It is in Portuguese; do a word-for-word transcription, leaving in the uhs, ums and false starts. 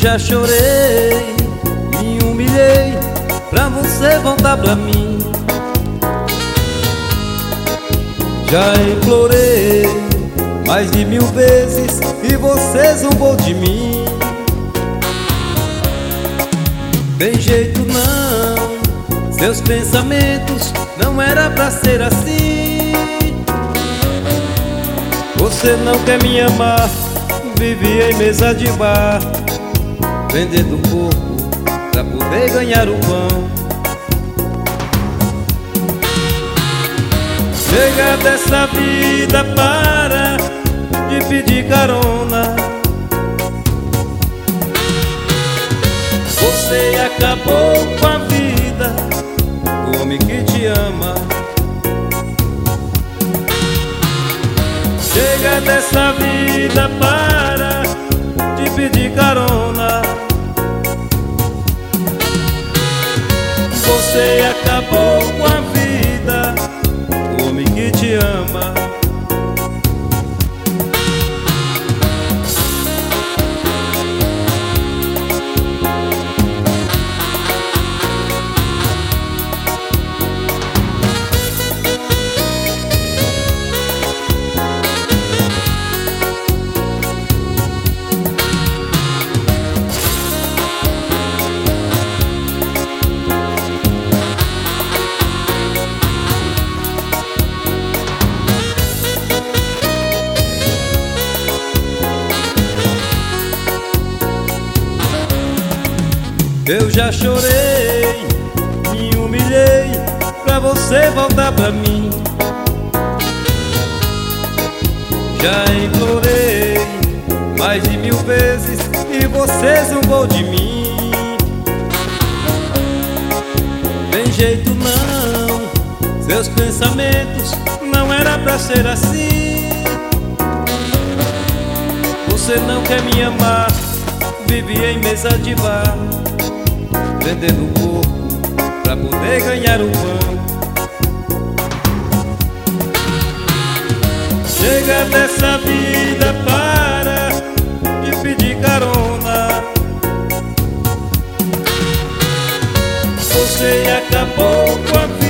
já chorei, me humilhei pra você voltar pra mim. Já implorei mais de mil vezes e você zombou de mim. Tem jeito não, seus pensamentos não era pra ser assim. Você não quer me amar, vive em mesa de bar, vendendo o corpo pra poder ganhar o pão. Chega dessa vida, para de pedir carona. Você acabou com a vida do homem que te ama. Chega dessa vida, para de pedir carona. Você acabou com a vida do homem que te ama. Eu já chorei, me humilhei pra você voltar pra mim. Já implorei mais de mil vezes e você zombou de mim. Tem jeito não, seus pensamentos não era pra ser assim. Você não quer me amar, vive em mesa de bar, vendendo o corpo pra poder ganhar o pão. Chega dessa vida, para de pedir carona. Você acabou com a vida